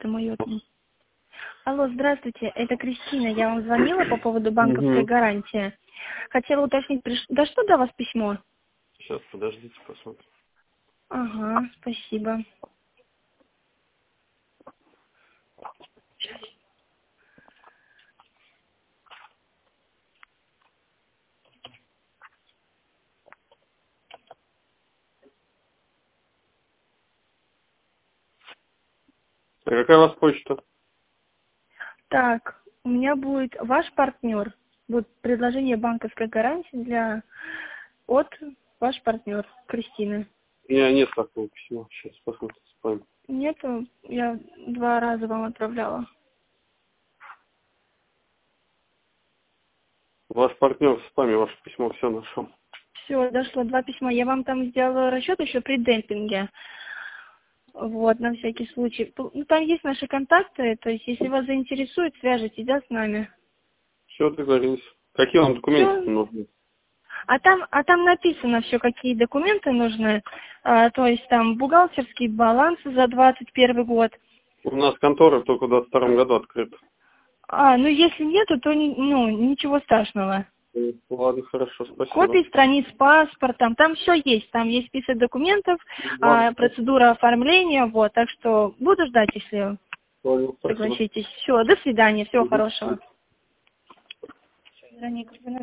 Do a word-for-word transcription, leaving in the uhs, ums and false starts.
это мое. Алло, здравствуйте, это Кристина. Я вам звонила по поводу банковской Угу. гарантии. Хотела уточнить, приш... дошло до вас письмо? Сейчас, подождите, посмотрим. Ага, спасибо. А какая у вас почта? Так, у меня будет ваш партнер. Будет предложение банковской гарантии для от ваш партнер Кристины. У меня нет такого письма. Сейчас посмотрим. Спам. Нету, я два раза вам отправляла. Ваш партнер в спаме ваше письмо все нашел. Все, дошло два письма. Я вам там сделала расчет еще при демпинге. Вот, на всякий случай. Ну, там есть наши контакты, то есть, если вас заинтересует, свяжитесь, да, с нами. Все, договорились. Какие вам документы Всё. нужны? А там, а там написано все, какие документы нужны. А, то есть там бухгалтерский баланс за двадцать первый год. У нас контора только в двадцать втором году открыта. А, ну если нету, то не, ну, ничего страшного. Ну, ладно, хорошо, спасибо. Копии страниц паспорта, там все есть. Там есть список документов, Ладно, а, процедура оформления, вот. Так что буду ждать, если ладно, спасибо. согласитесь. Все, до свидания, всего хорошего.